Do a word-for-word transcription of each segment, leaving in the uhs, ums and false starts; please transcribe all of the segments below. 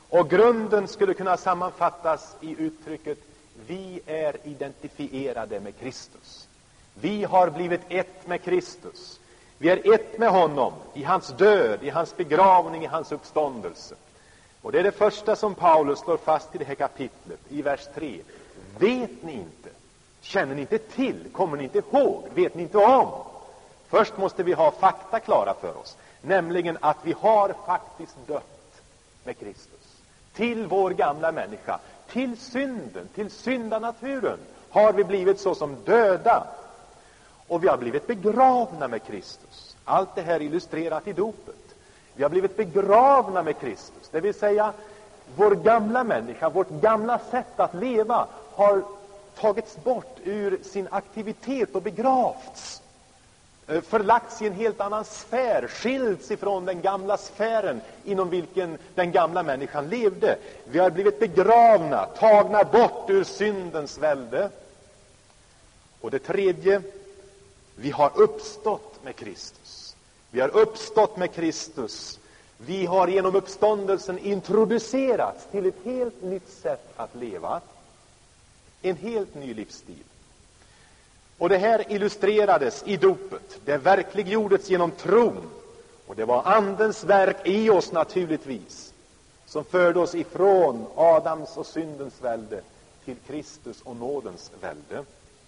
Och grunden skulle kunna sammanfattas i uttrycket: vi är identifierade med Kristus. Vi har blivit ett med Kristus. Vi är ett med honom i hans död, i hans begravning, i hans uppståndelse. Och det är det första som Paulus slår fast i det här kapitlet, i vers tre. Vet ni inte? Känner ni inte till? Kommer ni inte ihåg? Vet ni inte om? Först måste vi ha fakta klara för oss. Nämligen att vi har faktiskt dött med Kristus. Till vår gamla människa, till synden, till syndanaturen har vi blivit så som döda. Och vi har blivit begravna med Kristus. Allt det här illustrerat i dopet. Vi har blivit begravna med Kristus. Det vill säga, vår gamla människa, vårt gamla sätt att leva har tagits bort ur sin aktivitet och begravts. Förlagts i en helt annan sfär, skilts ifrån den gamla sfären inom vilken den gamla människan levde. Vi har blivit begravna, tagna bort ur syndens välde. Och det tredje, vi har uppstått med Kristus. Vi har uppstått med Kristus. Vi har genom uppståndelsen introducerats till ett helt nytt sätt att leva. En helt ny livsstil. Och det här illustrerades i dopet. Det verkliggjordes genom tron. Och det var andens verk i oss naturligtvis, som förde oss ifrån Adams och syndens välde till Kristus och nådens välde.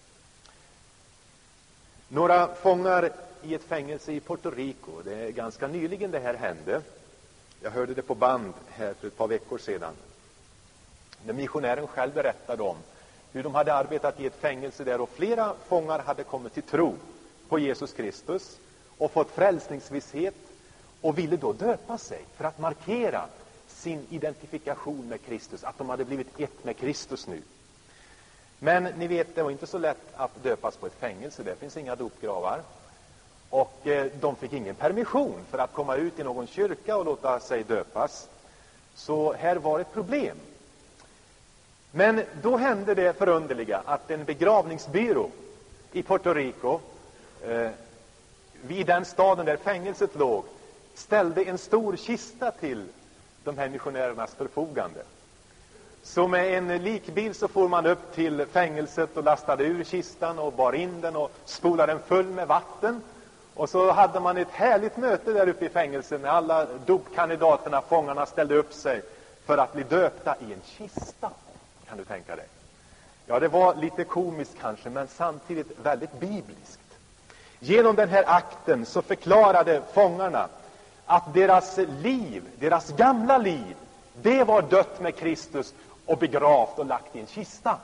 Några fångar i ett fängelse i Puerto Rico, det är ganska nyligen det här hände. Jag hörde det på band här för ett par veckor sedan. När missionären själv berättade om hur de hade arbetat i ett fängelse där, och flera fångar hade kommit till tro på Jesus Kristus och fått frälsningsvisshet och ville då döpa sig för att markera sin identifikation med Kristus, att de hade blivit ett med Kristus nu. Men ni vet, det var inte så lätt att döpas på ett fängelse. Det finns inga dopgravar. Och eh, de fick ingen permission för att komma ut i någon kyrka och låta sig döpas. Så här var ett problem. Men då hände det förunderliga att en begravningsbyrå i Puerto Rico, eh, vid den staden där fängelset låg, ställde en stor kista till de här missionärernas förfogande. Så med en likbil så får man upp till fängelset och lastade ur kistan och bar in den och spolade den full med vatten. Och så hade man ett härligt möte där uppe i fängelset när alla dopkandidaterna, fångarna, ställde upp sig för att bli döpta i en kista. Kan du tänka dig? Ja, det var lite komiskt kanske, men samtidigt väldigt bibliskt. Genom den här akten så förklarade fångarna att deras liv, deras gamla liv, det var dött med Kristus och begravt och lagt i en kista.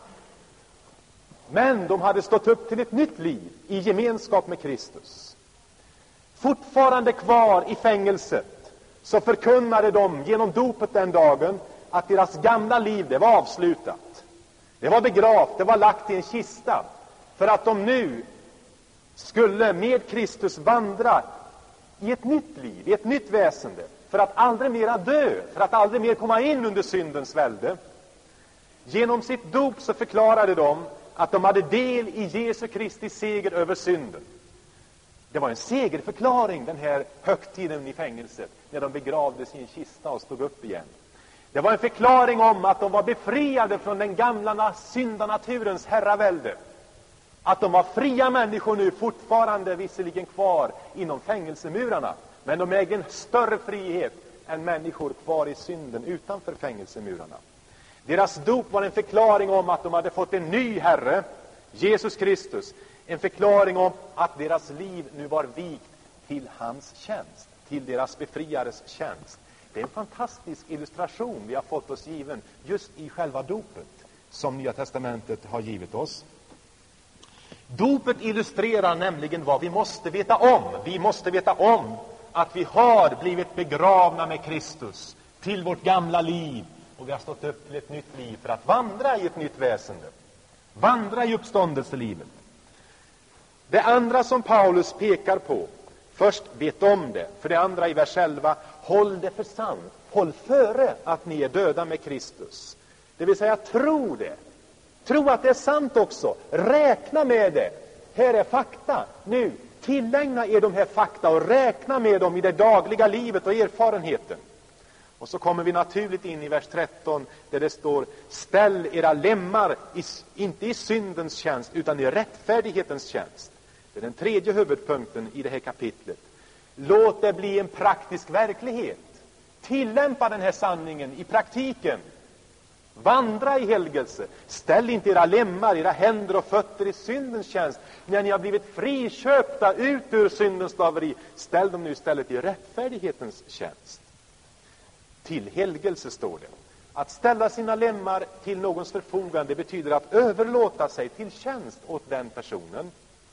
Men de hade stått upp till ett nytt liv i gemenskap med Kristus. Fortfarande kvar i fängelset så förkunnade de genom dopet den dagen att deras gamla liv, det var avslutat. Det var begravt, det var lagt i en kista. För att de nu skulle med Kristus vandra i ett nytt liv, i ett nytt väsende. För att aldrig mera dö, för att aldrig mer komma in under syndens välde. Genom sitt dop så förklarade de att de hade del i Jesu Kristi seger över synden. Det var en segerförklaring, den här högtiden i fängelset, när de begravdes i en kista och stod upp igen. Det var en förklaring om att de var befriade från den gamla syndanaturens herravälde. Att de var fria människor nu, fortfarande visserligen kvar inom fängelsemurarna. Men de ägde en större frihet än människor kvar i synden utanför fängelsemurarna. Deras dop var en förklaring om att de hade fått en ny Herre, Jesus Kristus. En förklaring om att deras liv nu var vikt till hans tjänst, till deras befriares tjänst. Det är en fantastisk illustration vi har fått oss given just i själva dopet som Nya testamentet har givit oss. Dopet illustrerar nämligen vad vi måste veta om. Vi måste veta om att vi har blivit begravna med Kristus till vårt gamla liv, och vi har stått upp till ett nytt liv för att vandra i ett nytt väsende. Vandra i uppståndelselivet. Det andra som Paulus pekar på, först vet om det, för det andra i vers elva, håll det för sant. Håll före att ni är döda med Kristus. Det vill säga, tro det. Tro att det är sant också. Räkna med det. Här är fakta. Nu, tillägna er de här fakta och räkna med dem i det dagliga livet och erfarenheten. Och så kommer vi naturligt in i vers tretton där det står: ställ era lemmar i, inte i syndens tjänst utan i rättfärdighetens tjänst. Det är den tredje huvudpunkten i det här kapitlet. Låt det bli en praktisk verklighet. Tillämpa den här sanningen i praktiken. Vandra i helgelse. Ställ inte era lemmar, era händer och fötter i syndens tjänst. När ni har blivit friköpta ut ur syndens slaveri, ställ dem nu istället i rättfärdighetens tjänst. Till helgelse står det. Att ställa sina lemmar till någons förfogande betyder att överlåta sig till tjänst åt den personen.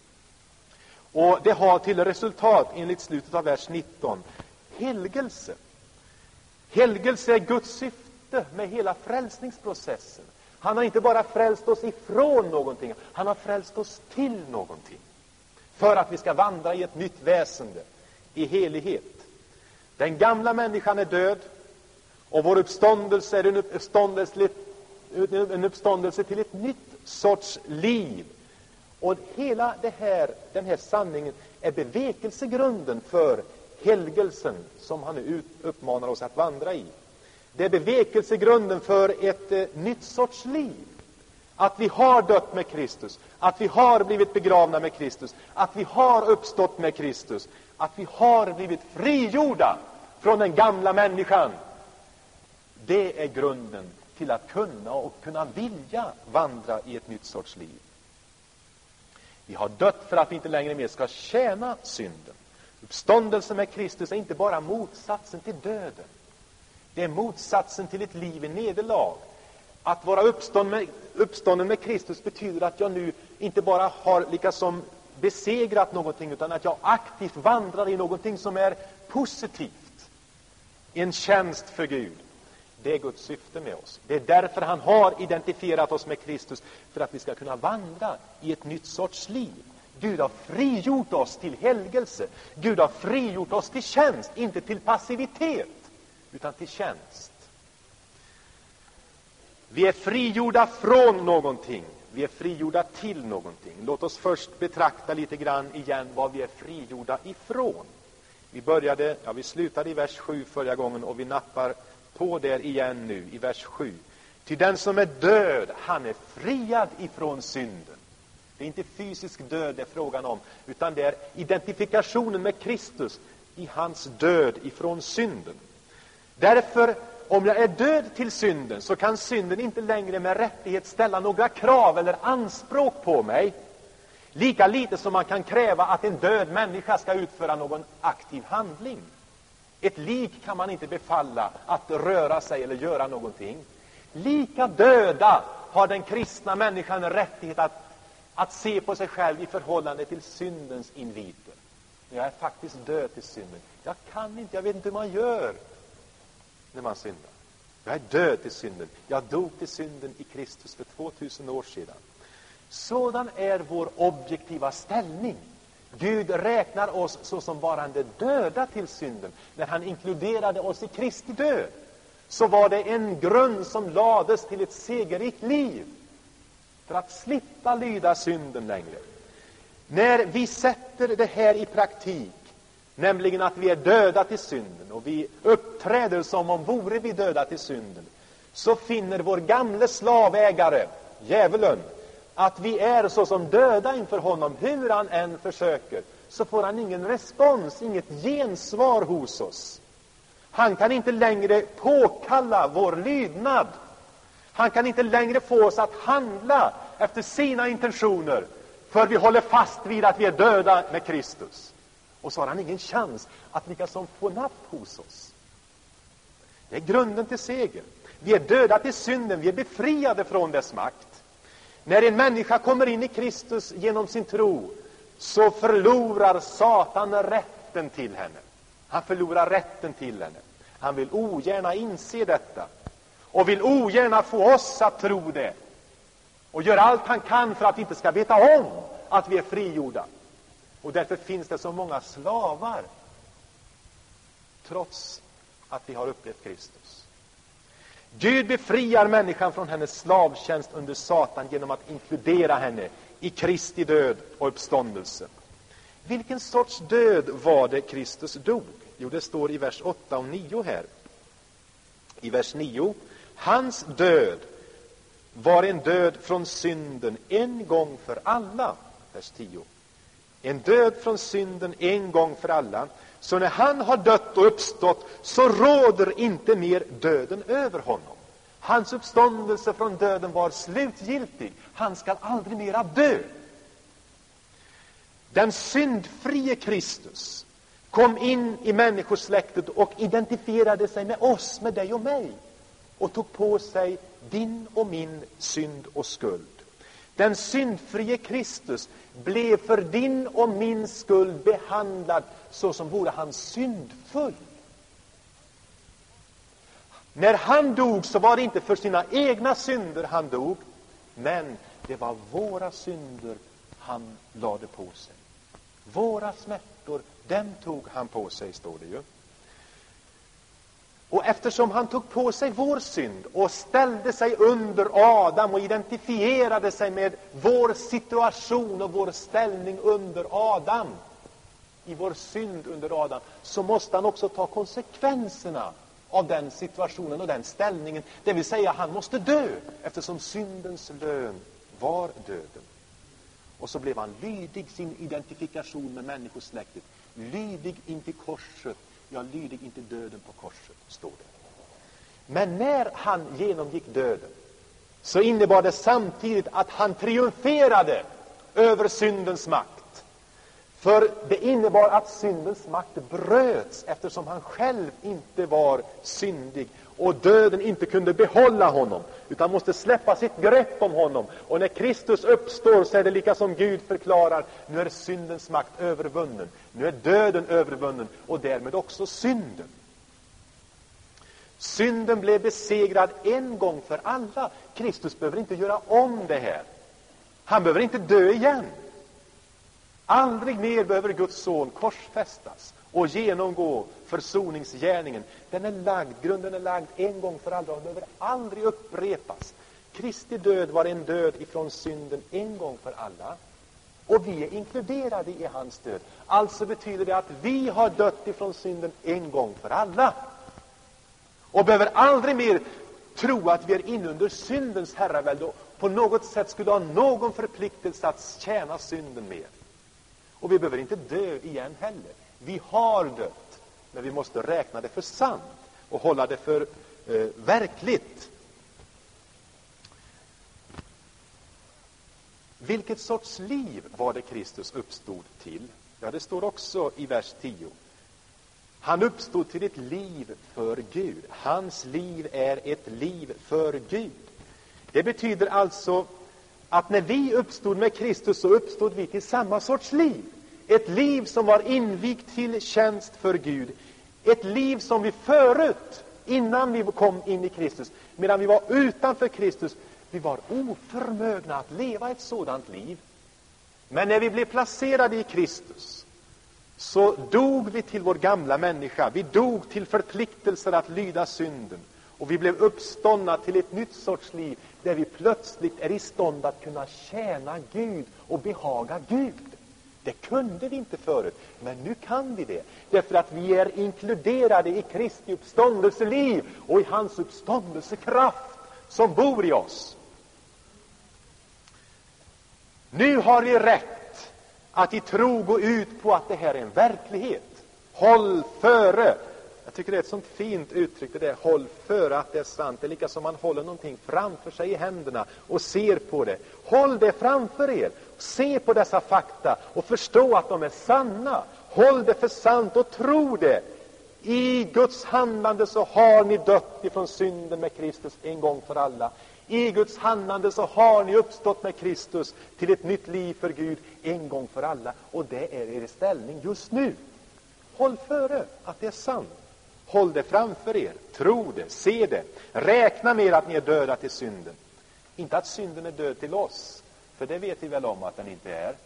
Och det har till resultat, enligt slutet av vers nitton, helgelse. Helgelse är Guds syfte med hela frälsningsprocessen. Han har inte bara frälst oss ifrån någonting, han har frälst oss till någonting. För att vi ska vandra i ett nytt väsende, i helighet. Den gamla människan är död, och vår uppståndelse är en uppståndelse, en uppståndelse till ett nytt sorts liv. Och hela det här, den här sanningen är bevekelsegrunden för helgelsen som han nu uppmanar oss att vandra i. Det är bevekelsegrunden för ett eh, nytt sorts liv. Att vi har dött med Kristus, att vi har blivit begravna med Kristus, att vi har uppstått med Kristus, att vi har blivit frigjorda från den gamla människan. Det är grunden till att kunna och kunna vilja vandra i ett nytt sorts liv. Vi har dött för att vi inte längre mer ska tjäna synden. Uppståndelsen med Kristus är inte bara motsatsen till döden. Det är motsatsen till ett liv i nederlag. Att vara uppstånden med, uppstånden med Kristus betyder att jag nu inte bara har liksom besegrat någonting, utan att jag aktivt vandrar i någonting som är positivt. En tjänst för Gud. Det är Guds syfte med oss. Det är därför han har identifierat oss med Kristus, för att vi ska kunna vandra i ett nytt sorts liv. Gud har frigjort oss till helgelse. Gud har frigjort oss till tjänst, inte till passivitet, utan till tjänst. Vi är frigjorda från någonting. Vi är frigjorda till någonting. Låt oss först betrakta lite grann igen vad vi är frigjorda ifrån. Vi började, ja vi slutade i vers sju förra gången, och vi nappar på där igen nu i vers sju. Till den som är död, han är friad ifrån synden. Det är inte fysisk död det är frågan om, utan det är identifikationen med Kristus i hans död ifrån synden. Därför, om jag är död till synden, så kan synden inte längre med rättighet ställa några krav eller anspråk på mig. Lika lite som man kan kräva att en död människa ska utföra någon aktiv handling. Ett lik kan man inte befalla att röra sig eller göra någonting. Lika döda har den kristna människan en rättighet att, att se på sig själv i förhållande till syndens inviter. Jag är faktiskt död till synden. Jag kan inte, jag vet inte hur man gör när man syndar. Jag är död till synden. Jag dog till synden i Kristus för tvåtusen år sedan. Sådan är vår objektiva ställning. Gud räknar oss såsom varande döda till synden. När han inkluderade oss i Kristi död, så var det en grund som lades till ett segerrikt liv, för att slippa lyda synden längre. När vi sätter det här i praktik, nämligen att vi är döda till synden, och vi uppträder som om vore vi döda till synden, så finner vår gamle slavägare, djävulen, att vi är så som döda inför honom. Hur han än försöker, så får han ingen respons, inget gensvar hos oss. Han kan inte längre påkalla vår lydnad. Han kan inte längre få oss att handla efter sina intentioner, för vi håller fast vid att vi är döda med Kristus. Och så har han ingen chans att lika som få napp hos oss. Det är grunden till seger. Vi är döda till synden, vi är befriade från dess makt. När en människa kommer in i Kristus genom sin tro, så förlorar Satan rätten till henne. Han förlorar rätten till henne. Han vill ogärna inse detta, och vill ogärna få oss att tro det, och gör allt han kan för att vi inte ska veta om att vi är frigjorda. Och därför finns det så många slavar, trots att vi har upplevt Kristus. Gud befriar människan från hennes slavtjänst under Satan genom att inkludera henne i Kristi död och uppståndelse. Vilken sorts död var det Kristus dog? Jo, det står i vers åtta och nio här. i vers nio. Hans död var en död från synden en gång för alla. Vers tio. En död från synden en gång för alla. Så när han har dött och uppstått så råder inte mer döden över honom. Hans uppståndelse från döden var slutgiltig. Han skall aldrig mera dö. Den syndfrie Kristus kom in i människosläktet och identifierade sig med oss, med dig och mig, och tog på sig din och min synd och skuld. Den syndfrie Kristus blev för din och min skuld behandlad så som vore han syndfull. När han dog så var det inte för sina egna synder han dog, men det var våra synder han lade på sig. Våra smärtor, dem tog han på sig, står det ju. Och eftersom han tog på sig vår synd och ställde sig under Adam och identifierade sig med vår situation och vår ställning under Adam, i vår synd under Adam, så måste han också ta konsekvenserna av den situationen och den ställningen. Det vill säga, han måste dö, eftersom syndens lön var döden. Och så blev han lydig sin identifikation med människosläktet. Lydig inte korset, ja, lydig inte döden på korset, står det. Men när han genomgick döden så innebar det samtidigt att han triumferade över syndens makt. För det innebar att syndens makt bröts, eftersom han själv inte var syndig och döden inte kunde behålla honom utan måste släppa sitt grepp om honom. Och när Kristus uppstår så är det lika som Gud förklarar: nu är syndens makt övervunnen, nu är döden övervunnen och därmed också synden. Synden blev besegrad en gång för alla. Kristus behöver inte göra om det här. Han behöver inte dö igen. Aldrig mer behöver Guds son korsfästas och genomgå försoningsgärningen. Den är lagd, grunden är lagd en gång för alla och behöver aldrig upprepas. Kristi död var en död ifrån synden en gång för alla. Och vi är inkluderade i hans död. Alltså betyder det att vi har dött ifrån synden en gång för alla. Och behöver aldrig mer tro att vi är inne under syndens herravälde och på något sätt skulle ha någon förpliktelse att tjäna synden mer. Och vi behöver inte dö igen heller. Vi har dött, men vi måste räkna det för sant och hålla det för eh, verkligt. Vilket sorts liv var det Kristus uppstod till? Ja, det står också i vers tio. Han uppstod till ett liv för Gud. Hans liv är ett liv för Gud. Det betyder alltså att när vi uppstod med Kristus så uppstod vi till samma sorts liv. Ett liv som var invigt till tjänst för Gud. Ett liv som vi förut, innan vi kom in i Kristus, medan vi var utanför Kristus, vi var oförmögna att leva ett sådant liv. Men när vi blev placerade i Kristus så dog vi till vår gamla människa. Vi dog till förpliktelser att lyda synden. Och vi blev uppståndna till ett nytt sorts liv där vi plötsligt är i stånd att kunna tjäna Gud och behaga Gud. Det kunde vi inte förut, men nu kan vi det. Därför att vi är inkluderade i Kristi uppståndelseliv och i hans uppståndelsekraft som bor i oss. Nu har vi rätt att i tro gå ut på att det här är en verklighet. Håll före. Jag tycker det är ett sånt fint uttryck det där, håll före att det är sant. Det är lika som man håller någonting framför sig i händerna och ser på det. Håll det framför er. Se på dessa fakta och förstå att de är sanna. Håll det för sant och tro det. I Guds handlande så har ni dött ifrån synden med Kristus en gång för alla. I Guds handlande så har ni uppstått med Kristus till ett nytt liv för Gud en gång för alla. Och det är er ställning just nu. Håll före att det är sant. Håll det framför er. Tro det. Se det. Räkna med att ni är döda till synden. Inte att synden är död till oss. För det vet vi väl om att den inte är.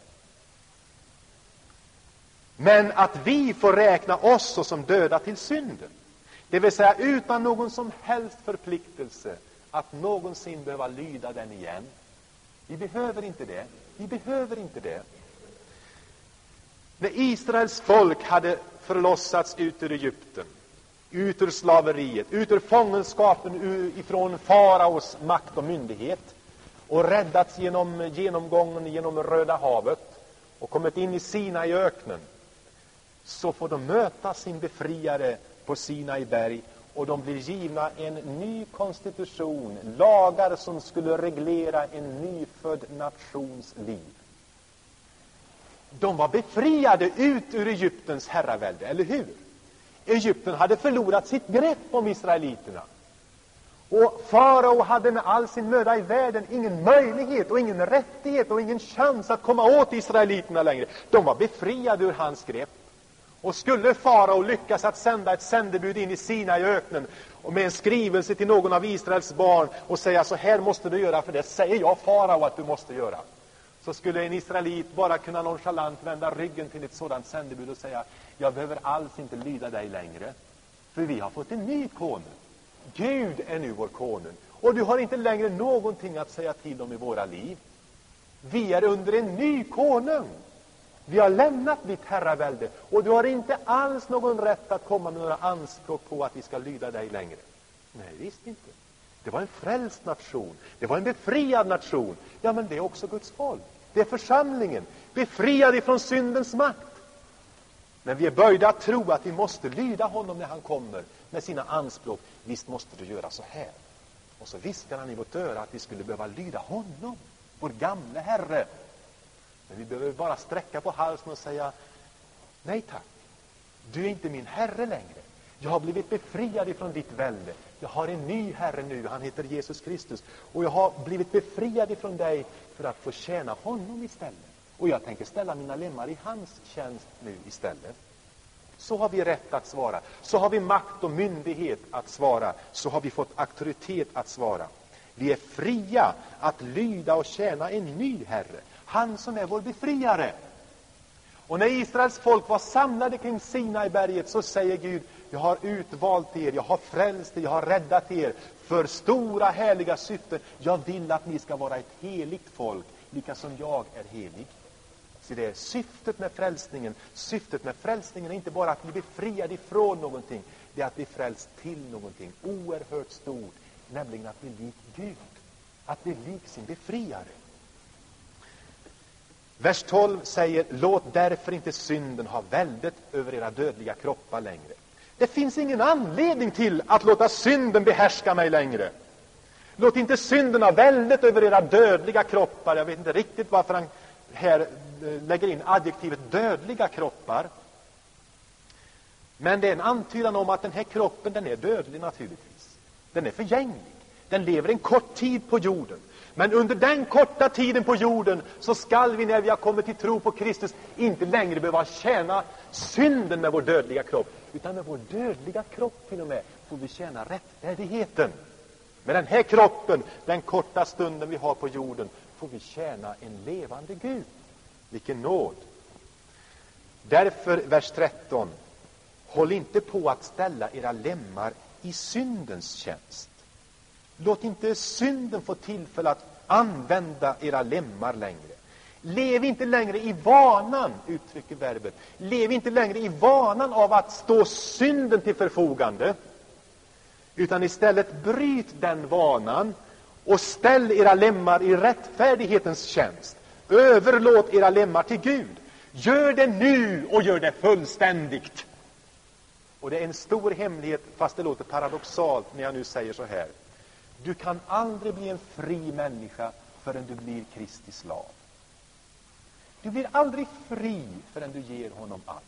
Men att vi får räkna oss som döda till synden. Det vill säga utan någon som helst förpliktelse att någonsin behöva lyda den igen. Vi behöver inte det. Vi behöver inte det. När Israels folk hade förlossats ut ur Egypten ut ur slaveriet, ut ur fångenskapen, ifrån faraos makt och myndighet, och räddats genom genomgången genom Röda havet och kommit in i Sinai öknen, så får de möta sin befriare på Sinai berg, och de blir givna en ny konstitution, lagar som skulle reglera en nyfödd nations liv. De var befriade ut ur Egyptens herravälde, eller hur? Egypten hade förlorat sitt grepp om israeliterna. Och farao hade med all sin möda i världen ingen möjlighet och ingen rättighet och ingen chans att komma åt israeliterna längre. De var befriade ur hans grepp. Och skulle farao lyckas att sända ett sändebud in i Sinai öknen och med en skrivelse till någon av Israels barn och säga: så här måste du göra, för det säger jag farao att du måste göra, så skulle en israelit bara kunna nonchalant vända ryggen till ett sådant sändebud och säga: jag behöver alls inte lyda dig längre, för vi har fått en ny konung. Gud är nu vår konung, och du har inte längre någonting att säga till om i våra liv. Vi är under en ny konung. Vi har lämnat ditt herravälde, och du har inte alls någon rätt att komma med några anspråk på att vi ska lyda dig längre. Nej, visst inte. Det var en frälst nation. Det var en befriad nation. Ja, men det är också Guds folk. Det är församlingen, befriad ifrån syndens makt. Men vi är böjda att tro att vi måste lyda honom när han kommer med sina anspråk. Visst måste du göra så här. Och så viskar han i vårt öra att vi skulle behöva lyda honom, vår gamla herre. Men vi behöver bara sträcka på halsen och säga: nej tack, du är inte min herre längre. Jag har blivit befriad ifrån ditt välde. Jag har en ny herre nu, han heter Jesus Kristus. Och jag har blivit befriad ifrån dig för att få tjäna honom istället. Och jag tänker ställa mina lemmar i hans tjänst nu istället. Så har vi rätt att svara. Så har vi makt och myndighet att svara. Så har vi fått auktoritet att svara. Vi är fria att lyda och tjäna en ny herre. Han som är vår befriare. Och när Israels folk var samlade kring Sinai-berget, så säger Gud: jag har utvalt er, jag har frälst er, jag har räddat er för stora härliga syften. Jag vill att ni ska vara ett heligt folk, lika som jag är helig. Så det är syftet med frälsningen. Syftet med frälsningen är inte bara att bli befriad ifrån någonting. Det är att bli frälst till någonting oerhört stort, nämligen att bli lik Gud. Att bli lik sin befriare. Vers tolv säger: låt därför inte synden ha väldet över era dödliga kroppar längre. Det finns ingen anledning till att låta synden behärska mig längre. Låt inte synden ha väldet över era dödliga kroppar. Jag vet inte riktigt varför han här lägger in adjektivet dödliga kroppar. Men det är en antydan om att den här kroppen, den är dödlig naturligtvis. Den är förgänglig. Den lever en kort tid på jorden. Men under den korta tiden på jorden så skall vi, när vi har kommit till tro på Kristus, inte längre behöva tjäna synden med vår dödliga kropp. Utan med vår dödliga kropp till och med får vi tjäna rättfärdigheten. Med den här kroppen, den korta stunden vi har på jorden, får vi tjäna en levande Gud. Vilken nåd! Därför, vers tretton, håll inte på att ställa era lemmar i syndens tjänst. Låt inte synden få tillfälle att använda era lemmar längre. Lev inte längre i vanan, uttrycker verbet. Lev inte längre i vanan av att stå synden till förfogande. Utan istället bryt den vanan och ställ era lemmar i rättfärdighetens tjänst. Överlåt era lemmar till Gud. Gör det nu och gör det fullständigt. Och det är en stor hemlighet, fast det låter paradoxalt när jag nu säger så här. Du kan aldrig bli en fri människa förrän du blir Kristi slav. Du blir aldrig fri förrän du ger honom allt.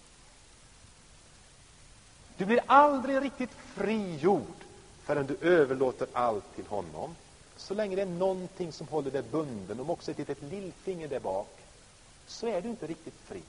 Du blir aldrig riktigt frigjord förrän du överlåter allt till honom. Så länge det är någonting som håller dig bunden, om också ett litet lillfinger där bak, så är du inte riktigt fri.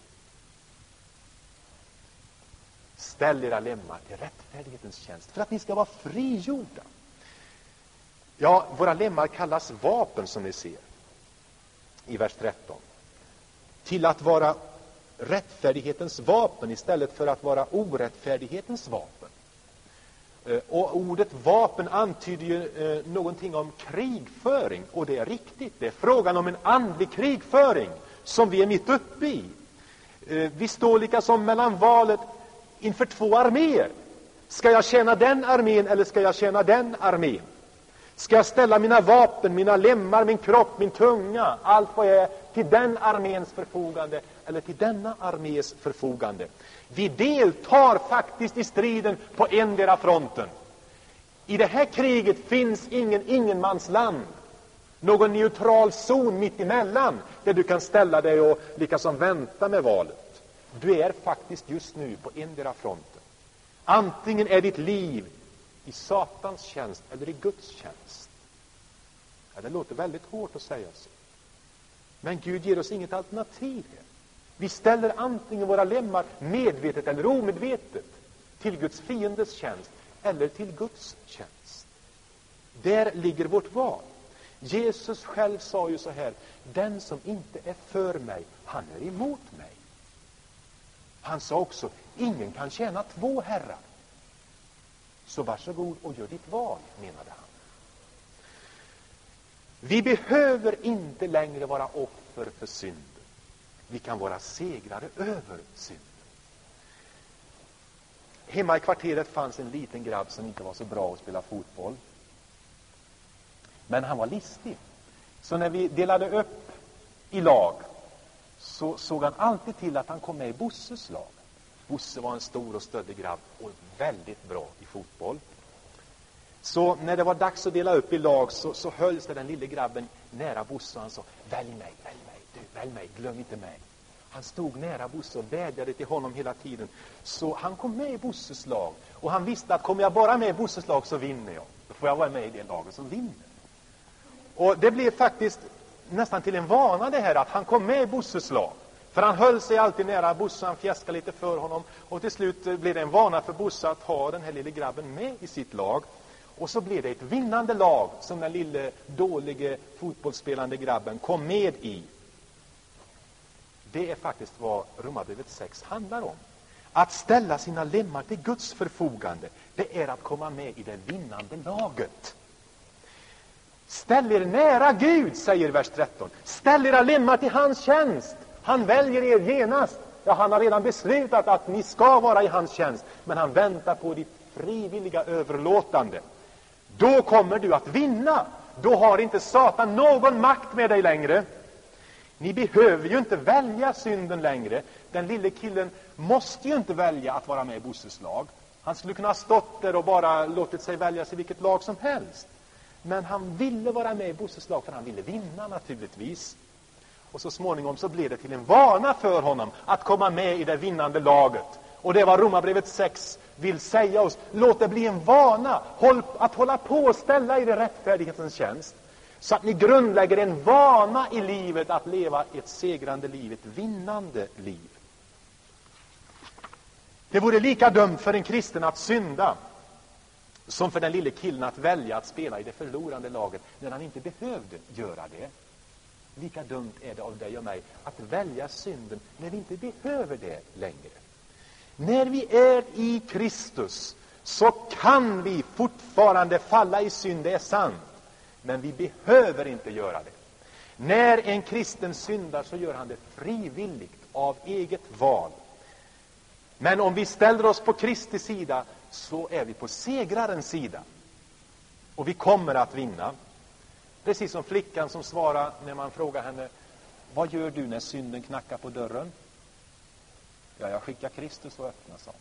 Ställ era lemmar till rättfärdighetens tjänst för att ni ska vara frigjorda. Ja, våra lemmar kallas vapen, som ni ser i vers tretton. Till att vara rättfärdighetens vapen istället för att vara orättfärdighetens vapen. Och ordet vapen antyder ju eh, någonting om krigföring, och det är riktigt. Det är frågan om en andlig krigföring som vi är mitt uppe i. Eh, vi står lika som mellan valet inför två arméer. Ska jag tjäna den armén eller ska jag tjäna den armén? Ska jag ställa mina vapen, mina lemmar, min kropp, min tunga, allt vad jag är, till den arméns förfogande eller till denna armés förfogande? Vi deltar faktiskt i striden på endera fronten. I det här kriget finns ingen ingenmansland, någon neutral zon mitt emellan där du kan ställa dig och liksom vänta med valet. Du är faktiskt just nu på endera fronten. Antingen är ditt liv i Satans tjänst eller i Guds tjänst. Ja, det låter väldigt hårt att säga så. Men Gud ger oss inget alternativ här. Vi ställer antingen våra lemmar medvetet eller omedvetet till Guds fiendes tjänst eller till Guds tjänst. Där ligger vårt val. Jesus själv sa ju så här: den som inte är för mig, han är emot mig. Han sa också: ingen kan tjäna två herrar. Så varsågod och gör ditt val, menade han. Vi behöver inte längre vara offer för synden. Vi kan vara segrare över synden. Hemma i kvarteret fanns en liten grabb som inte var så bra att spela fotboll. Men han var listig. Så när vi delade upp i lag så såg han alltid till att han kom med i Bosses lag. Bosse var en stor och stöddig grabb och väldigt bra i fotboll. Så när det var dags att dela upp i lag så, så hölls det den lille grabben nära Bosse och han sa: välj mig, välj mig, du, välj mig, glöm inte mig. Han stod nära Bosse och vädjade till honom hela tiden. Så han kom med i Bosses lag. Och han visste att kommer jag bara med i Bosses lag så vinner jag. Då får jag vara med i det laget som vinner. Och det blev faktiskt nästan till en vana det här att han kom med i Bosses lag. För han höll sig alltid nära Bosse, han fjäskade lite för honom. Och till slut blev det en vana för Bosse att ha den här lille grabben med i sitt lag. Och så blev det ett vinnande lag som den lille dålige fotbollsspelande grabben kom med i. Det är faktiskt vad Romarbrevet sex handlar om. Att ställa sina lemmar till Guds förfogande, det är att komma med i det vinnande laget. Ställ er nära Gud, säger vers tretton. Ställ era lemmar till hans tjänst. Han väljer er genast. Ja, han har redan beslutat att ni ska vara i hans tjänst. Men han väntar på ditt frivilliga överlåtande. Då kommer du att vinna. Då har inte Satan någon makt med dig längre. Ni behöver ju inte välja synden längre. Den lille killen måste ju inte välja att vara med i Bosses lag. Han skulle kunna ha stått där och bara låtit sig väljas i vilket lag som helst. Men han ville vara med i Bosses lag för han ville vinna naturligtvis. Och så småningom så blev det till en vana för honom att komma med i det vinnande laget. Och det var Romarbrevet sex vill säga oss. Låt det bli en vana håll, att hålla på och ställa i det rättfärdighetens tjänst. Så att ni grundlägger en vana i livet att leva ett segrande liv, ett vinnande liv. Det vore lika dumt för en kristen att synda som för den lille killen att välja att spela i det förlorande laget när han inte behövde göra det. Lika dumt är det av dig och mig att välja synden när vi inte behöver det längre. När vi är i Kristus så kan vi fortfarande falla i synd, det är sant. Men vi behöver inte göra det. När en kristen syndar så gör han det frivilligt av eget val. Men om vi ställer oss på Kristi sida så är vi på segrarens sida. Och vi kommer att vinna. Precis som flickan som svarar när man frågar henne: vad gör du när synden knackar på dörren? Ja, jag skickar Kristus och öppna, sa hon.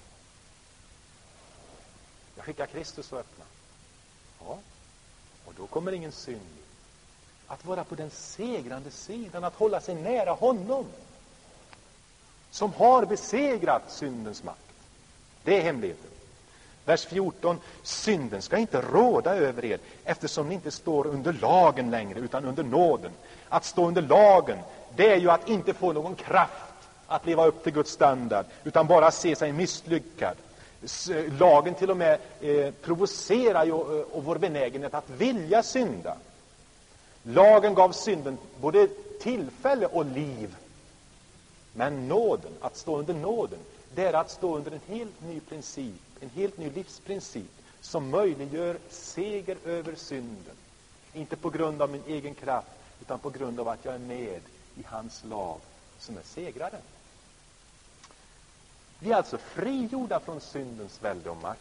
Jag skickar Kristus och öppna. Ja, och då kommer ingen synd. Att vara på den segrande sidan, att hålla sig nära honom som har besegrat syndens makt. Det är hemligheten. Vers fjorton. Synden ska inte råda över er eftersom ni inte står under lagen längre utan under nåden. Att stå under lagen, det är ju att inte få någon kraft att leva upp till Guds standard utan bara se sig misslyckad. Lagen till och med eh, provocerar ju och, och vår benägenhet att vilja synda. Lagen gav synden både tillfälle och liv. Men nåden, att stå under nåden, det är att stå under en helt ny princip, en helt ny livsprincip som möjliggör seger över synden. Inte på grund av min egen kraft utan på grund av att jag är med i hans lag som är segraren. Vi är alltså frigjorda från syndens välde och makt.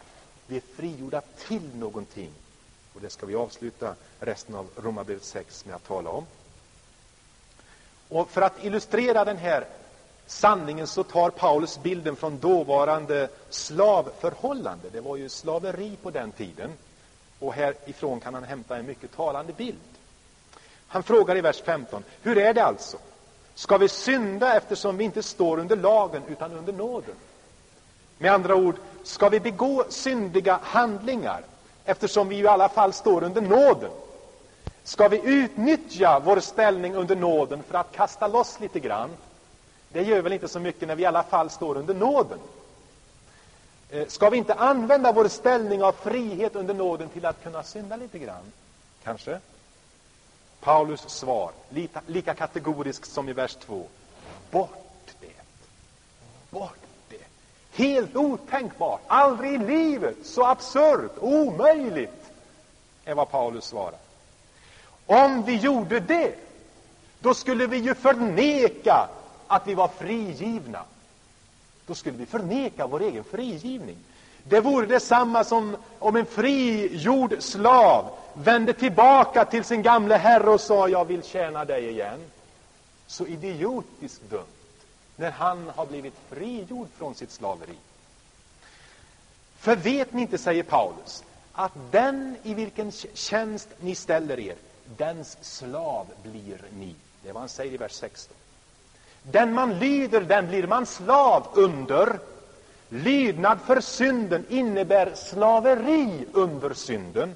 Vi är frigjorda till någonting. Och det ska vi avsluta resten av Romarbrevet sex med att tala om. Och för att illustrera den här sanningen så tar Paulus bilden från dåvarande slavförhållande. Det var ju slaveri på den tiden. Och härifrån kan han hämta en mycket talande bild. Han frågar i vers femton, hur är det alltså? Ska vi synda eftersom vi inte står under lagen utan under nåden? Med andra ord, ska vi begå syndiga handlingar eftersom vi i alla fall står under nåden? Ska vi utnyttja vår ställning under nåden för att kasta loss lite grann? Det gör väl inte så mycket när vi i alla fall står under nåden. Ska vi inte använda vår ställning av frihet under nåden till att kunna synda lite grann? Kanske? Paulus svar, lika, lika kategoriskt som i vers två. Bort det. Bort det. Helt otänkbart. Aldrig i livet. Så absurt. Omöjligt. Är vad Paulus svarar. Om vi gjorde det, då skulle vi ju förneka att vi var frigivna. Då skulle vi förneka vår egen frigivning. Det vore detsamma som om en frigjord slav vände tillbaka till sin gamla herre och sa, jag vill tjäna dig igen. Så idiotiskt dumt när han har blivit frigjord från sitt slaveri. För vet ni inte, säger Paulus, att den i vilken tjänst ni ställer er, dens slav blir ni. Det är vad han säger i vers sexton. Den man lyder, den blir man slav under. Lydnad för synden innebär slaveri under synden.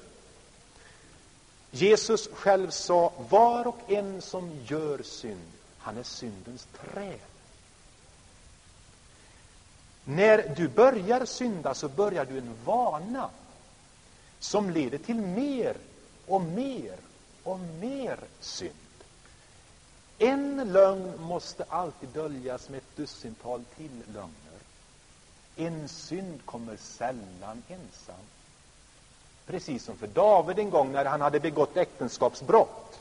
Jesus själv sa, var och en som gör synd, han är syndens träd. När du börjar synda så börjar du en vana som leder till mer och mer och mer synd. En lögn måste alltid döljas med ett dussintal till lögner. En synd kommer sällan ensam. Precis som för David en gång när han hade begått äktenskapsbrott.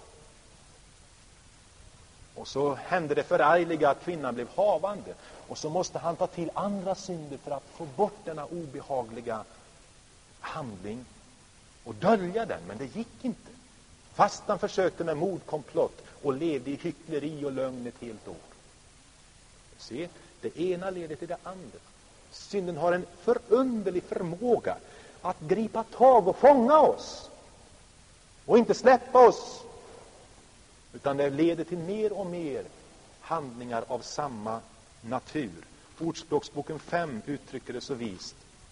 Och så hände det förargliga att kvinnan blev havande. Och så måste han ta till andra synder för att få bort denna obehagliga handling och dölja den. Men det gick inte. Fast han försökte med mordkomplott och levde i hyckleri och lögn ett helt år. Se, det ena leder till det andra. Synden har en förunderlig förmåga att gripa tag och fånga oss. Och inte släppa oss. Utan det leder till mer och mer handlingar av samma natur. Ordspråksboken fem uttrycker det så vist.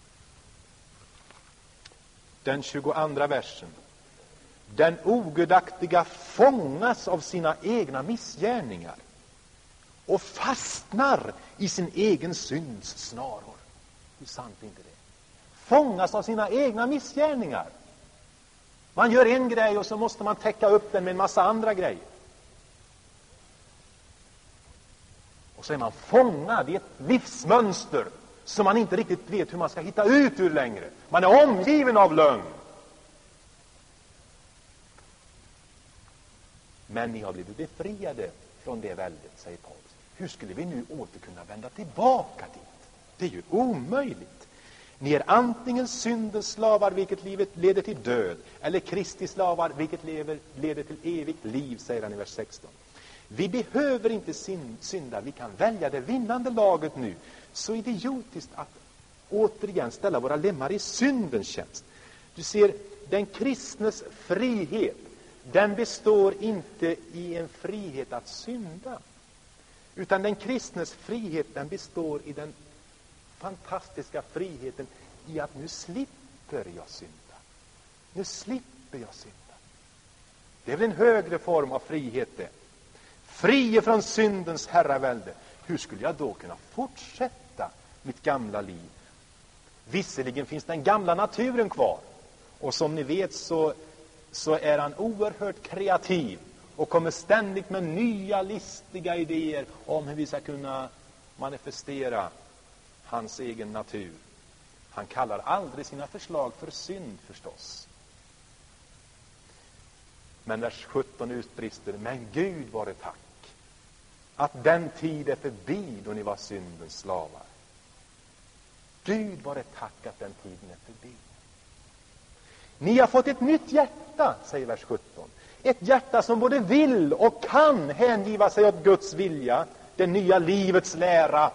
Den tjugoandra versen. Den ogudaktiga fångas av sina egna missgärningar och fastnar i sin egen synds snaror. Hur sant är inte det? Fångas av sina egna missgärningar. Man gör en grej och så måste man täcka upp den med en massa andra grejer. Och så är man fångad i ett livsmönster som man inte riktigt vet hur man ska hitta ut ur längre. Man är omgiven av lögn. Men ni har blivit befriade från det väldet, säger Paulus. Hur skulle vi nu åter kunna vända tillbaka dit? Det är ju omöjligt. Ni är antingen syndens slavar, vilket livet leder till död, eller Kristi slavar, vilket lever, leder till evigt liv, säger han i vers sexton. Vi behöver inte synda, vi kan välja det vinnande laget nu. Så idiotiskt att återigen ställa våra lemmar i syndens tjänst. Du ser, den kristnes frihet, den består inte i en frihet att synda. Utan den kristnes frihet, den består i den fantastiska friheten i att nu slipper jag synda. Nu slipper jag synda. Det är väl en högre form av frihet det. Frie från syndens herravälde. Hur skulle jag då kunna fortsätta mitt gamla liv? Visserligen finns den gamla naturen kvar. Och som ni vet så, så är han oerhört kreativ. Och kommer ständigt med nya listiga idéer om hur vi ska kunna manifestera hans egen natur. Han kallar aldrig sina förslag för synd förstås. Men vers sjutton utbrister, men Gud var det tack att den tid är förbi då ni var syndens slavar. Gud var det tack att den tiden är förbi. Ni har fått ett nytt hjärta, säger vers sjutton. Ett hjärta som både vill och kan hängiva sig åt Guds vilja, det nya livets lära.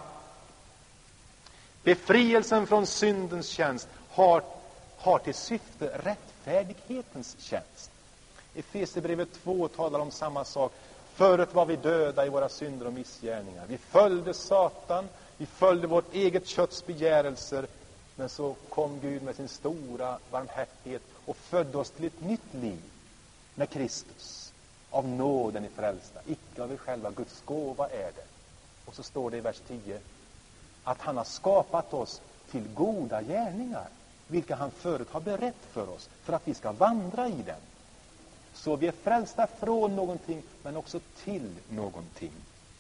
Befrielsen från syndens tjänst har, har till syfte rättfärdighetens tjänst. Efesierbrevet två talar om samma sak. Förut var vi döda i våra synder och missgärningar. Vi följde Satan, vi följde vårt eget kötts begärelser. Men så kom Gud med sin stora barmhärtighet och födde oss till ett nytt liv med Kristus. Av nåden i frälsta, icke av er själva, Guds gåva är det. Och så står det i vers tio att han har skapat oss till goda gärningar, vilka han förut har berett för oss, för att vi ska vandra i dem. Så vi är frälsta från någonting, men också till någonting.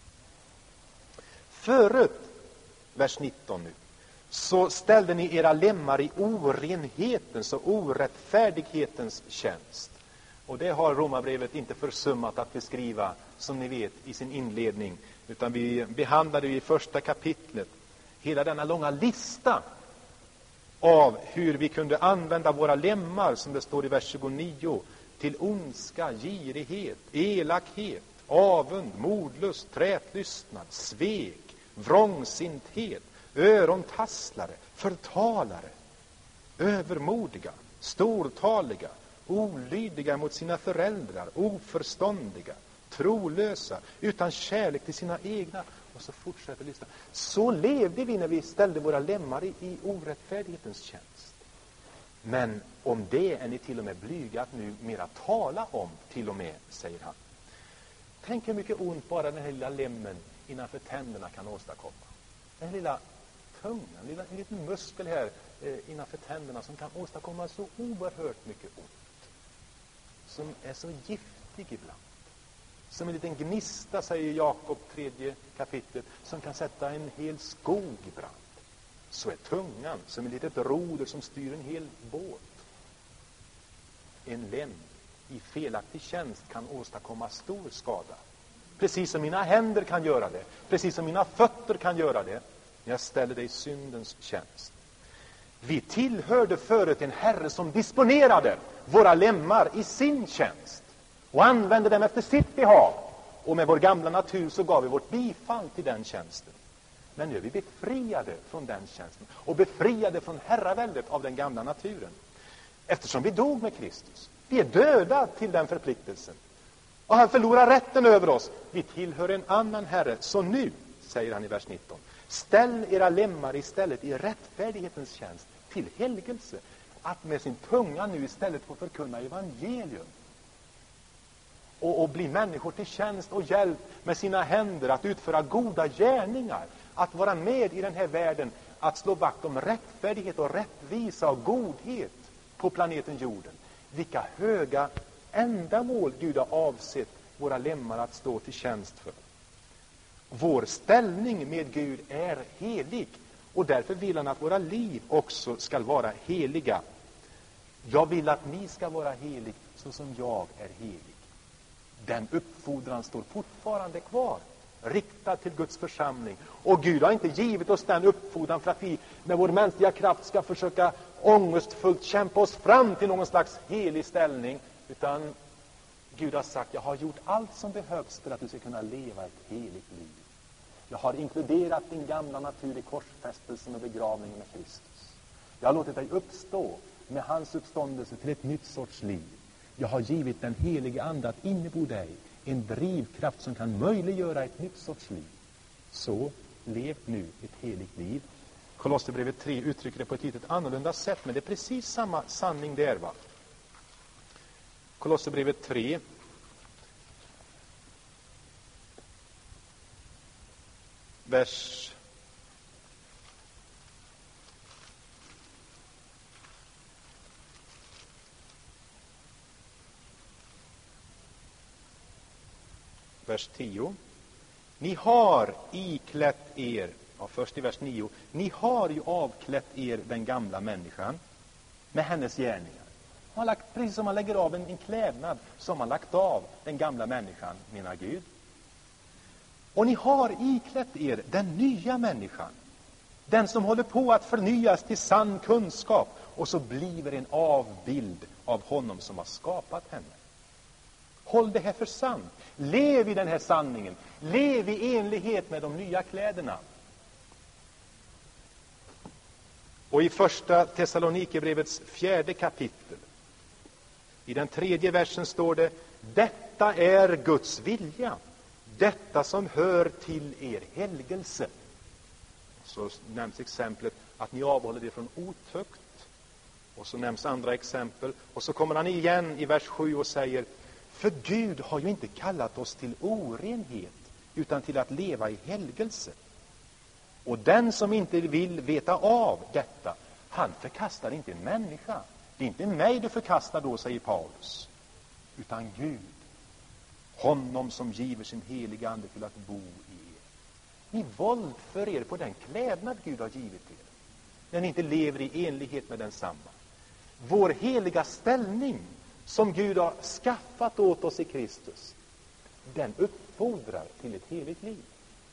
Förut, vers nitton nu, så ställde ni era lemmar i orenhetens och orättfärdighetens tjänst. Och det har Romarbrevet inte försummat att beskriva, som ni vet, i sin inledning. Utan vi behandlade i första kapitlet hela denna långa lista av hur vi kunde använda våra lemmar, som det står i vers tjugonio, till ondska, girighet, elakhet, avund, mordlust, trätlystnad, svek, vrångsinthet, örontasslare, förtalare, övermodiga, stortaliga, olydiga mot sina föräldrar, oförståndiga, trolösa, utan kärlek till sina egna. Och så fortsätter listan. Så levde vi när vi ställde våra lemmar i, i orättfärdighetens tjänst. Men om det är ni till och med blyga att nu mera tala om, till och med, säger han. Tänk hur mycket ont bara den här lilla lemmen innanför tänderna kan åstadkomma. Den här lilla tungan, en liten, en liten muskel här eh, innanför tänderna som kan åstadkomma så oerhört mycket ont. Som är så giftig ibland. Som en liten gnista, säger Jakob, tredje kapitlet, som kan sätta en hel skog i brand. Så är tungan som ett litet roder som styr en hel båt. En lem i felaktig tjänst kan åstadkomma stor skada. Precis som mina händer kan göra det. Precis som mina fötter kan göra det. När jag ställer det i syndens tjänst. Vi tillhörde förut en herre som disponerade våra lemmar i sin tjänst. Och använde dem efter sitt behag. Och med vår gamla natur så gav vi vårt bifall till den tjänsten. Men nu är vi befriade från den tjänsten. Och befriade från herraväldet av den gamla naturen. Eftersom vi dog med Kristus. Vi är döda till den förpliktelsen. Och han förlorar rätten över oss. Vi tillhör en annan herre. Så nu, säger han i vers nitton. Ställ era lemmar istället i rättfärdighetens tjänst. Till helgelse. Att med sin tunga nu istället få förkunna evangelium. Och, och bli människor till tjänst och hjälp med sina händer. Att utföra goda gärningar. Att vara med i den här världen. Att slå vakt om rättfärdighet och rättvisa och godhet på planeten jorden. Vilka höga ändamål Gud har avsett våra lemmar att stå till tjänst för. Vår ställning med Gud är helig. Och därför vill han att våra liv också ska vara heliga. Jag vill att ni ska vara helig så som jag är helig. Den uppfordran står fortfarande kvar. Riktad till Guds församling. Och Gud har inte givit oss den uppfordran för att vi med vår mänskliga kraft ska försöka ångestfullt kämpa oss fram till någon slags helig ställning. Utan Gud har sagt, jag har gjort allt som behövs för att du ska kunna leva ett heligt liv. Jag har inkluderat din gamla natur i korsfästelsen och begravningen med Kristus. Jag har låtit dig uppstå med hans uppståndelse till ett nytt sorts liv. Jag har givit den helige ande att innebo dig en drivkraft som kan möjliggöra ett nytt sorts liv. Så lev nu ett heligt liv. Kolosserbrevet tre uttrycker det på ett litet annorlunda sätt, men det är precis samma sanning där, va? Kolosserbrevet tre. Vers vers tio. Ni har iklätt er, ja, först i vers nio. Ni har ju avklätt er den gamla människan med hennes gärningar. Man har lagt, precis som man lägger av en, en klädnad, som man lagt av den gamla människan, menar Gud. Och ni har iklätt er den nya människan. Den som håller på att förnyas till sann kunskap och så blir det en avbild av honom som har skapat henne. Håll det här för sant. Lev i den här sanningen. Lev i enlighet med de nya kläderna. Och i första Thessalonikerbrevets fjärde kapitel, i den tredje versen står det: detta är Guds vilja, detta som hör till er helgelse. Så nämns exemplet att ni avhåller er från otukt. Och så nämns andra exempel. Och så kommer han igen i vers sju och säger: för Gud har ju inte kallat oss till orenhet, utan till att leva i helgelse. Och den som inte vill veta av detta, han förkastar inte en människa. Det är inte mig du förkastar då, säger Paulus, utan Gud, honom som giver sin heliga ande till att bo i er. Ni våldför er på den klädnad Gud har givit er, när ni inte lever i enlighet med densamma. Vår heliga ställning som Gud har skaffat åt oss i Kristus, den uppfordrar till ett heligt liv.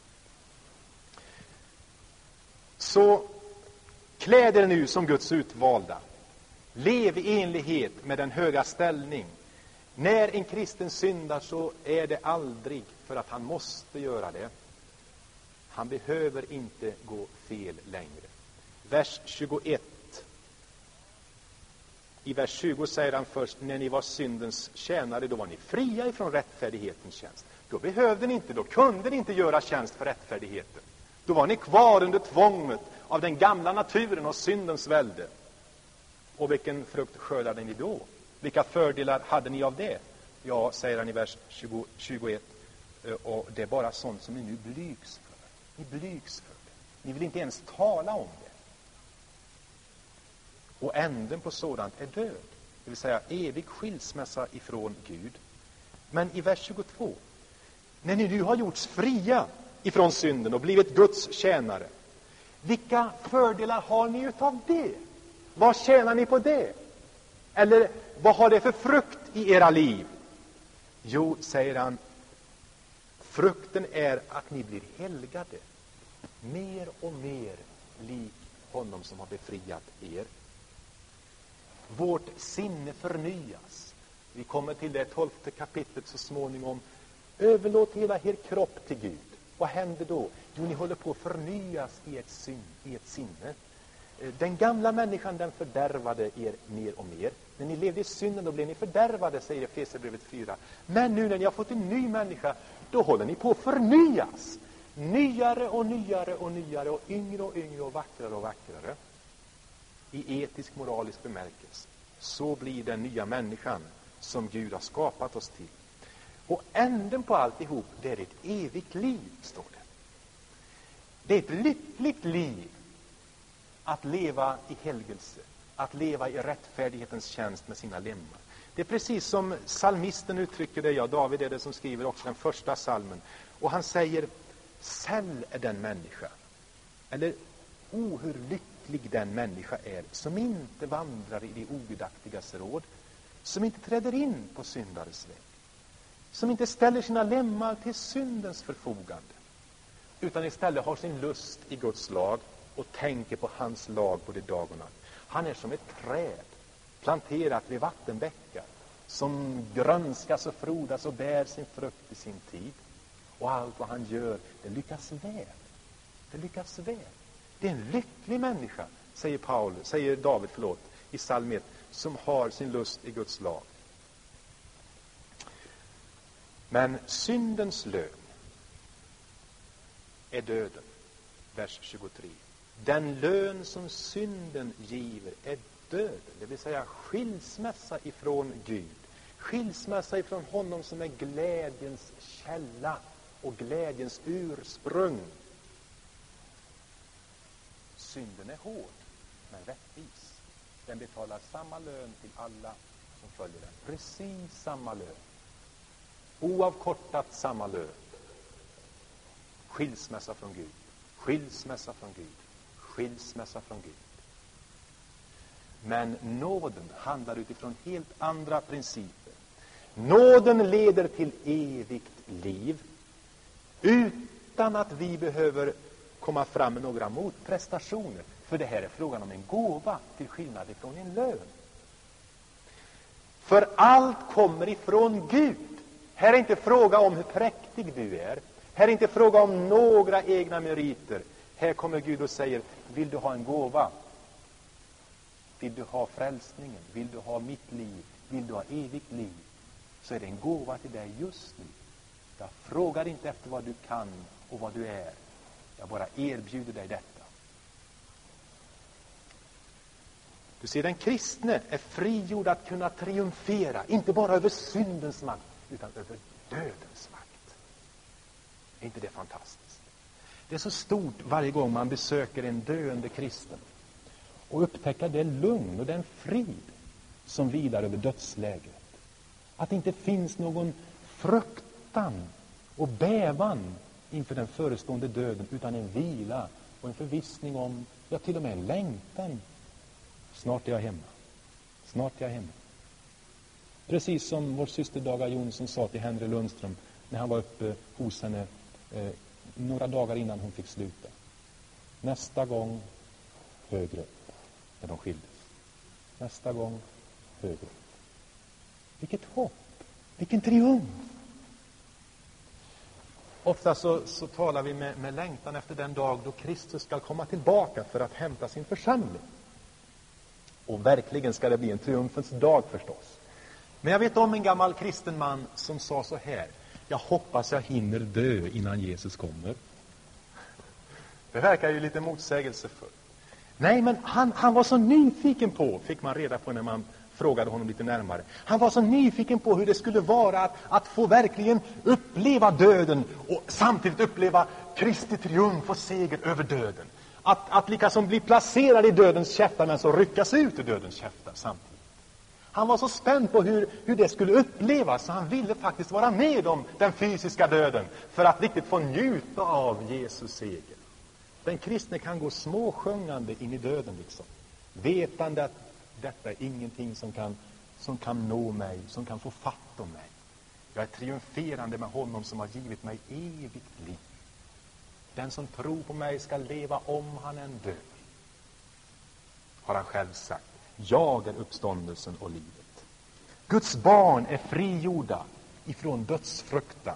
Så kläd er nu som Guds utvalda. Lev i enlighet med den höga ställning. När en kristen syndar så är det aldrig för att han måste göra det. Han behöver inte gå fel längre. Vers tjugoett. I vers tjugo säger han först: när ni var syndens tjänare, då var ni fria ifrån rättfärdighetens tjänst. Då behövde ni inte, då kunde ni inte göra tjänst för rättfärdigheten. Då var ni kvar under tvånget av den gamla naturen och syndens välde. Och vilken frukt skördade ni då? Vilka fördelar hade ni av det? Ja, säger han i vers tjugo, tjugoett, och det är bara sånt som ni nu blygs för. Ni blygs för det. Ni vill inte ens tala om det. Och änden på sådant är död. Det vill säga evig skilsmässa ifrån Gud. Men i vers tjugotvå, när ni nu har gjorts fria ifrån synden och blivit Guds tjänare, vilka fördelar har ni utav det? Vad tjänar ni på det? Eller vad har det för frukt i era liv? Jo, säger han, frukten är att ni blir helgade, mer och mer lik honom som har befriat er. Vårt sinne förnyas. Vi kommer till det tolfte kapitlet så småningom. Överlåt hela er kropp till Gud. Vad händer då? Jo, ni håller på att förnyas i ett, syn, i ett sinne. Den gamla människan, den fördärvade er mer och mer. När ni levde i synden, då blev ni fördärvade, säger Efesierbrevet fyra. Men nu när ni har fått en ny människa, då håller ni på att förnyas. Nyare och nyare och nyare och yngre och yngre och vackrare och vackrare. I etisk, moralisk bemärkelse. Så blir den nya människan som Gud har skapat oss till. Och änden på alltihop, det är ett evigt liv, står det. Det är ett lyckligt liv att leva i helgelse, att leva i rättfärdighetens tjänst med sina lemmar. Det är precis som psalmisten uttrycker det, ja, David är det som skriver också den första psalmen. Och han säger, säll är den människa, eller o hur lycklig den människa är, som inte vandrar i det ogudaktigas råd, som inte träder in på syndares väg, som inte ställer sina lemmar till syndens förfogande, utan istället har sin lust i Guds lag och tänker på hans lag både dag och natt. Han är som ett träd planterat vid vattenbäckar, som grönskas och frodas och bär sin frukt i sin tid. Och allt vad han gör, det lyckas väl. Det lyckas väl. Det är en lycklig människa, säger Paulus, säger David, förlåt, i psalm ett, som har sin lust i Guds lag. Men syndens lön är döden. Vers tjugotre. Den lön som synden giver är döden, det vill säga skilsmässa ifrån Gud. Skilsmässa ifrån honom som är glädjens källa och glädjens ursprung. Synden är hård, men rättvis. Den betalar samma lön till alla som följer den. Precis samma lön. Oavkortat samma lön. Skilsmässa från Gud. Skilsmässa från Gud. Skilsmässa från Gud. Men nåden handlar utifrån helt andra principer. Nåden leder till evigt liv utan att vi behöver komma fram med några motprestationer. För det här är frågan om en gåva till skillnad ifrån en lön. För allt kommer ifrån Gud. Här är inte fråga om hur präktig du är. Här är inte fråga om några egna meriter. Här kommer Gud och säger, vill du ha en gåva? Vill du ha frälsningen? Vill du ha mitt liv? Vill du ha evigt liv? Så är det en gåva till dig just nu. Jag frågar inte efter vad du kan och vad du är. Jag bara erbjuder dig detta. Du ser, den kristne är frigjord att kunna triumfera, inte bara över syndens makt, utan över dödens makt. Är inte det fantastiskt? Det är så stort varje gång man besöker en döende kristen och upptäcker den lugn och den frid som vilar över dödsläget. Att det inte finns någon fruktan och bävan inför den förestående döden, utan en vila och en förvissning om, ja, till och med en längtan. Snart är jag hemma. Snart är jag hemma. Precis som vår syster Daga Jonsson sa till Henry Lundström när han var uppe hos henne eh, några dagar innan hon fick sluta. Nästa gång högre upp, när de skildes. Nästa gång högre upp. Vilket hopp, vilken triumf. Ofta så, så talar vi med, med längtan efter den dag då Kristus ska komma tillbaka för att hämta sin församling. Och verkligen ska det bli en triumfens dag förstås. Men jag vet om en gammal kristen man som sa så här: jag hoppas jag hinner dö innan Jesus kommer. Det verkar ju lite motsägelsefullt. Nej, men han, han var så nyfiken på, fick man reda på när man frågade honom lite närmare. Han var så nyfiken på hur det skulle vara att, att få verkligen uppleva döden och samtidigt uppleva Kristi triumf och seger över döden. Att, att liksom bli placerad i dödens käftar men så ryckas ut ur dödens käftar samtidigt. Han var så spänd på hur, hur det skulle upplevas så han ville faktiskt vara med om den fysiska döden för att riktigt få njuta av Jesus seger. Den kristne kan gå småsjungande in i döden liksom. Vetande att detta är ingenting som kan, som kan nå mig, som kan få fatt om mig. Jag är triumferande med honom som har givit mig evigt liv. Den som tror på mig ska leva om han än dör. Har han själv sagt. Jag är uppståndelsen och livet. Guds barn är frigjorda ifrån dödsfruktan.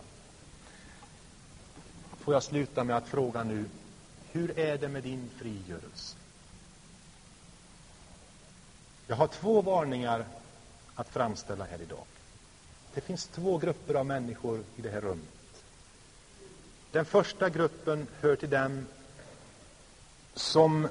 Får jag sluta med att fråga nu, hur är det med din frigörelse? Jag har två varningar att framställa här idag. Det finns två grupper av människor i det här rummet. Den första gruppen hör till dem som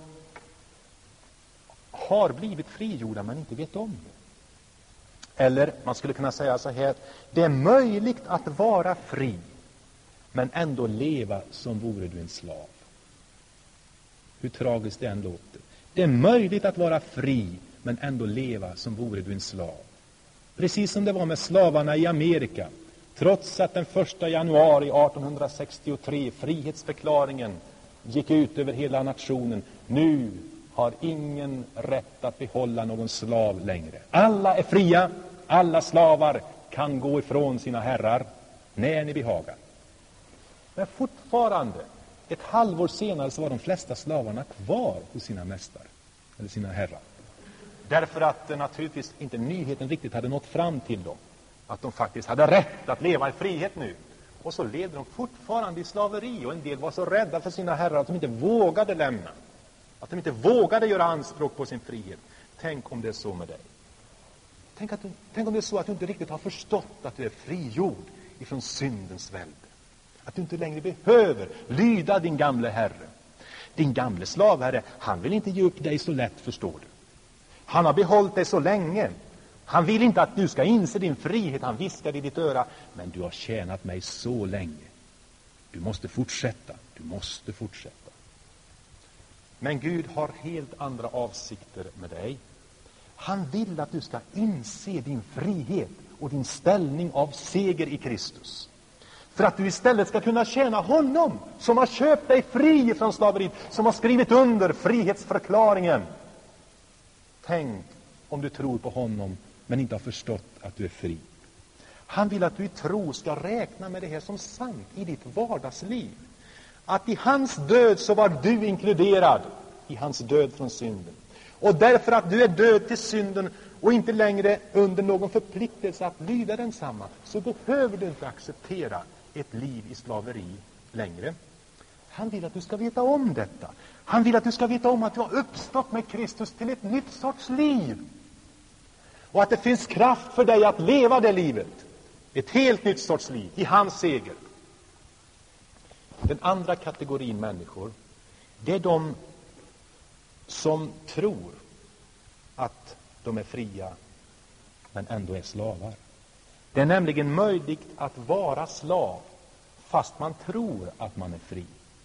har blivit frigjorda men inte vet om det. Eller man skulle kunna säga så här: det är möjligt att vara fri men ändå leva som vore du en slav. Hur tragiskt det än låter. Det är möjligt att vara fri men ändå leva som vore du en slav. Precis som det var med slavarna i Amerika. Trots att den första januari arton sextiotre frihetsförklaringen gick ut över hela nationen. Nu har ingen rätt att behålla någon slav längre. Alla är fria. Alla slavar kan gå ifrån sina herrar när ni behagar. Men fortfarande, ett halvår senare, så var de flesta slavarna kvar hos sina mästare eller sina herrar. Därför att naturligtvis inte nyheten riktigt hade nått fram till dem. Att de faktiskt hade rätt att leva i frihet nu. Och så levde de fortfarande i slaveri. Och en del var så rädda för sina herrar att de inte vågade lämna. Att de inte vågade göra anspråk på sin frihet. Tänk om det är så med dig. Tänk, att du, tänk om det är så att du inte riktigt har förstått att du är frigjord ifrån syndens välde. Att du inte längre behöver lyda din gamle herre. Din gamle slavherre, han vill inte ge upp dig så lätt, förstår du. Han har behållit dig så länge. Han vill inte att du ska inse din frihet. Han viskar i ditt öra: men du har tjänat mig så länge. Du måste fortsätta. Du måste fortsätta. Men Gud har helt andra avsikter med dig. Han vill att du ska inse din frihet och din ställning av seger i Kristus. För att du istället ska kunna tjäna honom som har köpt dig fri från slaveriet, som har skrivit under frihetsförklaringen. Tänk om du tror på honom men inte har förstått att du är fri. Han vill att du i tro ska räkna med det här som sant i ditt vardagsliv. Att i hans död så var du inkluderad. i hans död från synden. Och därför att du är död till synden och inte längre under någon förpliktelse att lyda densamma, så behöver du inte acceptera ett liv i slaveri längre. Han vill att du ska veta om detta. Han vill att du ska veta om att du har uppstått med Kristus till ett nytt sorts liv. Och att det finns kraft för dig att leva det livet. Ett helt nytt sorts liv i hans seger. Den andra kategorin människor, det är de som tror att de är fria men ändå är slavar. Det är nämligen möjligt att vara slav fast man tror att man är fri.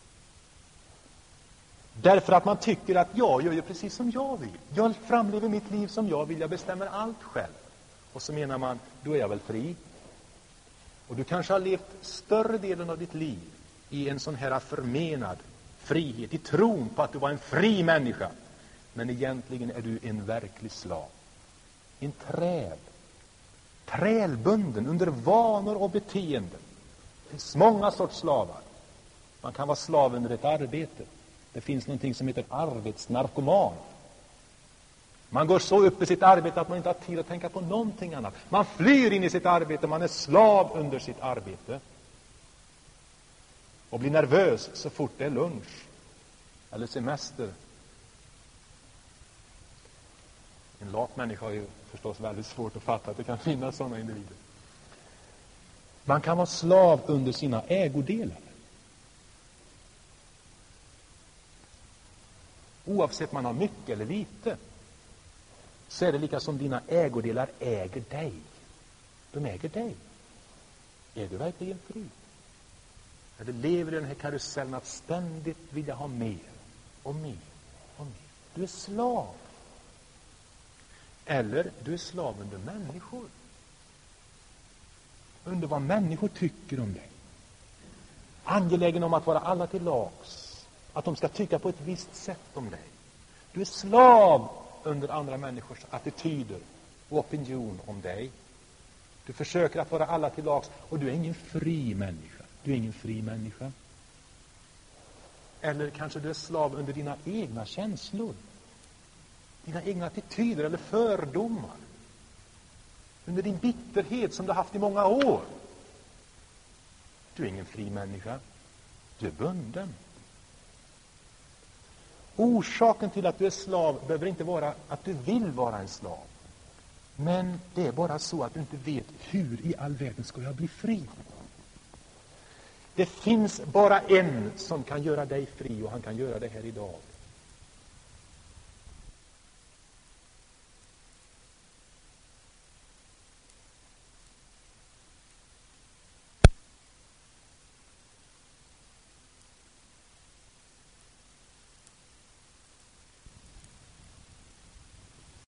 Därför att man tycker att jag gör ju precis som jag vill. Jag framlever mitt liv som jag vill. Jag bestämmer allt själv. Och så menar man, då är jag väl fri. Och du kanske har levt större delen av ditt liv i en sån här förmenad frihet, i tron på att du var en fri människa. Men egentligen är du en verklig slav. En träl. Trälbunden under vanor och beteenden. Det finns många sorts slavar. Man kan vara slav under ett arbete. Det finns någonting som heter arbetsnarkoman. Man går så upp i sitt arbete att man inte har tid att tänka på någonting annat. Man flyr in i sitt arbete, man är slav under sitt arbete. Och blir nervös så fort det är lunch eller semester. En lat människa har ju förstås väldigt svårt att fatta att det kan finnas sådana individer. Man kan vara slav under sina ägodelar. Oavsett man har mycket eller lite, så är det lika som dina ägodelar äger dig. De äger dig. Är du verkligen fri? Eller lever du i den här karusellen att ständigt vilja ha mer och mer och mer? Du är slav. Eller du är slav under människor. Under vad människor tycker om dig. Angelägen om att vara alla till lags. Att de ska tycka på ett visst sätt om dig. Du är slav under andra människors attityder och opinion om dig. Du försöker att vara alla till lags och du är ingen fri människa. Du är ingen fri människa. Eller kanske du är slav under dina egna känslor. Dina egna attityder eller fördomar. Under din bitterhet som du har haft i många år. Du är ingen fri människa. Du är bunden. Orsaken till att du är slav behöver inte vara att du vill vara en slav. Men det är bara så att du inte vet hur i all världen ska jag bli fri. Det finns bara en som kan göra dig fri, och han kan göra det här idag.